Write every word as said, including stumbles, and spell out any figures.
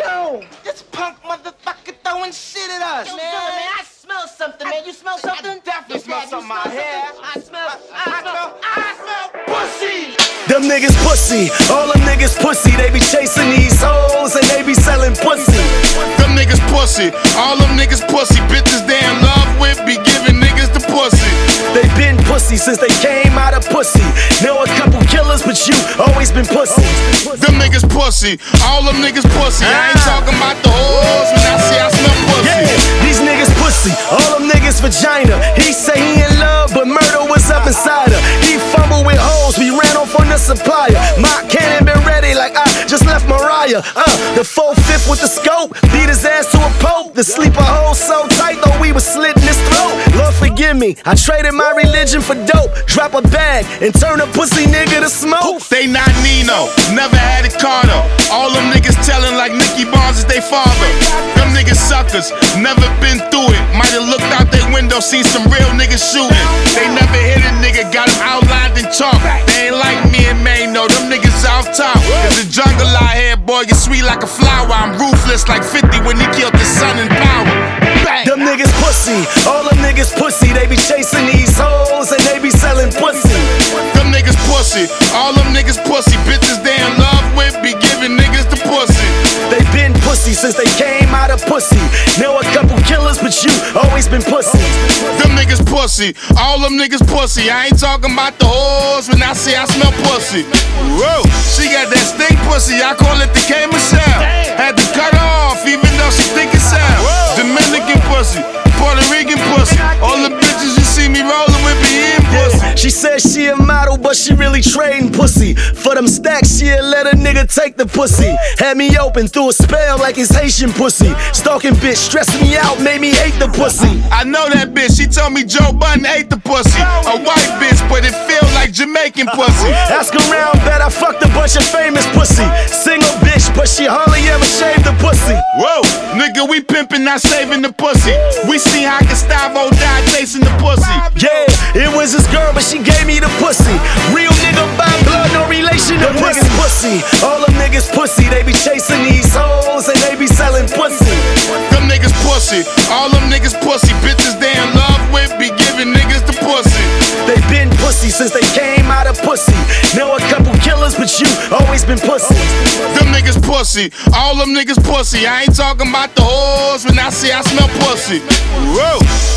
Yo, this punk motherfucker throwing shit at us. Yo, man. man, I smell something, man. You smell something? I definitely smell yeah, something smell out here. I smell, I, I smell, smell, I smell pussy. Them niggas pussy, all them niggas pussy. They be chasing these hoes and they be selling pussy. Them niggas pussy, all them niggas pussy. Bitches they in love with be giving niggas the pussy. They been pussy since they came out of pussy. Know a couple killers, but you always been pussy. Them niggas pussy, all them niggas pussy. I ain't talking about the hoes when I say I smell pussy. Yeah, these niggas pussy, all them niggas vagina. He say he in love, but murder was up inside her. He fumbled with hoes, we ran off on the supplier. My cannon been ready like I just left Mariah. Uh, the four-fifth with the scope, beat his ass to a pope. The sleeper hole so tight, though we was slitting his throat. Lord forgive me, I traded my religion for dope. Drop a bag and turn a pussy nigga to smoke. They not Nino, never had a car though. All them niggas telling like Nicky Barnes is they father. Them niggas suckers, never been through it. Might've looked out their window, seen some real niggas shooting. They never hit a nigga, got him outlined and chalk. They ain't like me and May, no, them niggas off top. Cause the jungle out here, boy, you sweet like a flower. I'm ruthless like fifty when he killed his son in power. Bang. Them niggas pussy, all them niggas pussy. They be chasing these hoes and they be selling pussy. Them niggas pussy, all them niggas pussy. Bitches they in love with be giving niggas the pussy. They been pussy since they came out of pussy. Know a couple killers, but you always been pussy. Them niggas pussy, all them niggas pussy. I ain't talking about the hoes when I say I smell pussy. Whoa, she got that stink pussy, I call it the K Michelle. Had to cut her off even though she think it's sad. Dominican pussy, Puerto Rican pussy. All the bitches you see me rolling with be in pussy. She said she a model, but she really trading pussy. For them stacks, she'll let a nigga take the pussy. Had me open through a spell like it's Haitian pussy. Stalking bitch, stressing me out, made me hate the pussy. I know that bitch, she told me Joe Budden ate the pussy. A white bitch, but it feel like Jamaican pussy. Ask around, bet I fucked a bunch of famous pussy. Single bitch, but she hardly ever shaved the pussy. Whoa, nigga, we pimpin', not saving the pussy. We see how Gustavo died chasing the pussy. Yeah, it was his girl, but she gave me the pussy. Real nigga by blood, no relation to pussy. Niggas pussy, all them niggas pussy. They be chasing these hoes and they be selling pussy. Them niggas pussy, all them niggas pussy. Bitches they in love with be giving niggas the pussy. They been pussy since they came out of pussy. Know a couple killers, but you always been pussy. Them niggas pussy, all them niggas pussy. I ain't talking about the hoes when I say I smell pussy. Whoa.